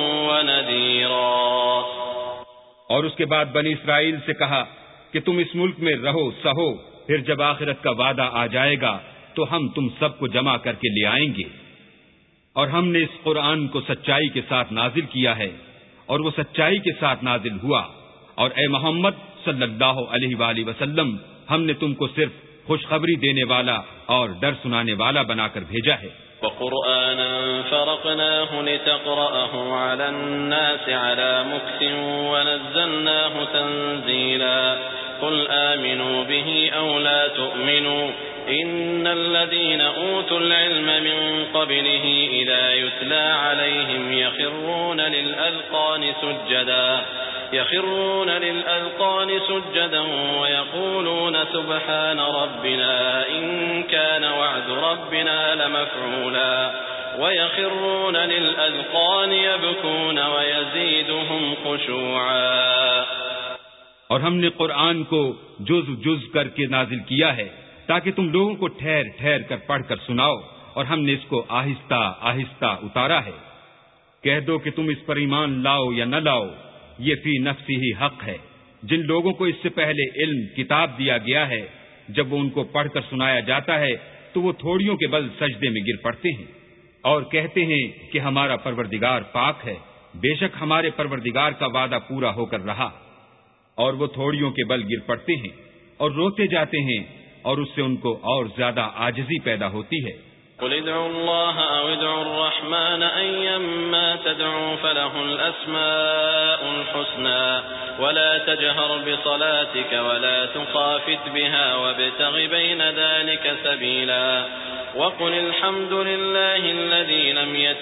وَنَذِيرًا. اور اس کے بعد بنی اسرائیل سے کہا کہ تم اس ملک میں رہو سہو، پھر جب آخرت کا وعدہ آ جائے گا تو ہم تم سب کو جمع کر کے لے آئیں گے. اور ہم نے اس قرآن کو سچائی کے ساتھ نازل کیا ہے اور وہ سچائی کے ساتھ نازل ہوا. اور اے محمد صلی اللہ علیہ وآلہ وسلم ہم نے تم کو صرف خوشخبری دینے والا اور ڈر سنانے والا بنا کر بھیجا ہے. وَقُرْآنًا فَرَقْنَاهُ لِتَقْرَأَهُ عَلَى النَّاسِ عَلَى مُكْثٍ وَنَزَّلْنَاهُ تَنزِيلًا. قُلْ آمِنُوا بِهِ أَوْ لَا تُؤْمِنُوا إِنَّ الَّذِينَ أُوتُوا الْعِلْمَ مِنْ قَبْلِهِ إِذَا يُتْلَى عَلَيْهِمْ يَخِرُّونَ لِلْأَذْقَانِ سُجَّدًا يَخِرُّونَ لِلْأَذْقَانِ سُجَّدًا وَيَقُولُونَ سُبْحَانَ رَبِّنَا إِنْ كَانَ وَعْدُ رَبِّنَا لَمَفْعُولًا وَيَخِرُّونَ لِلْأَذْقَانِ يَبْكُونَ وَيَزِيدُهُمْ خُشُوعًا. اور ہم نے قرآن کو جز جز کر کے نازل کیا ہے تاکہ تم لوگوں کو ٹھہر ٹھہر کر پڑھ کر سناؤ، اور ہم نے اس کو آہستہ آہستہ اتارا ہے. کہہ دو کہ تم اس پر ایمان لاؤ یا نہ لاؤ، یہ فی نفسی ہی حق ہے. جن لوگوں کو اس سے پہلے علم کتاب دیا گیا ہے جب وہ ان کو پڑھ کر سنایا جاتا ہے تو وہ تھوڑیوں کے بل سجدے میں گر پڑتے ہیں اور کہتے ہیں کہ ہمارا پروردگار پاک ہے. بے شک ہمارے پروردگار کا وعدہ پورا ہو کر رہا. اور وہ تھوڑیوں کے بل گر پڑتے ہیں اور روتے جاتے ہیں، اور اس سے ان کو اور زیادہ عاجزی پیدا ہوتی ہے. قل ادعوا الله أو ادعوا الرحمن أيما تدعوا فله الأسماء الحسنى ولا تجهر بصلاتك ولا تخافت بها وابتغ بين ذلك سبيلا وقل الحمد لله الذي لم يتخذ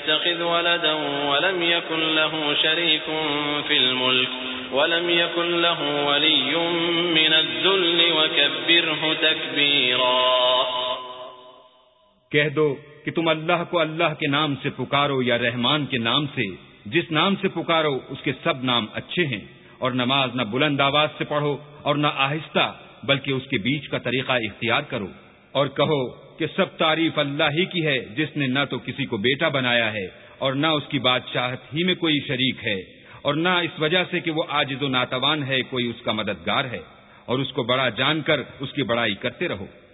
يتخذ ولدا ولم يكن له شريك في الملك ولم يكن له ولي من الذل وكبره تكبيرا۔ کہہ دو کہ تم اللہ کو اللہ کے نام سے پکارو یا رحمان کے نام سے، جس نام سے پکارو اس کے سب نام اچھے ہیں، اور نماز نہ بلند آواز سے پڑھو اور نہ آہستہ، بلکہ اس کے بیچ کا طریقہ اختیار کرو، اور کہو کہ سب تعریف اللہ ہی کی ہے جس نے نہ تو کسی کو بیٹا بنایا ہے اور نہ اس کی بادشاہت ہی میں کوئی شریک ہے، اور نہ اس وجہ سے کہ وہ عاجز و ناتوان ہے کوئی اس کا مددگار ہے، اور اس کو بڑا جان کر اس کی بڑائی کرتے رہو۔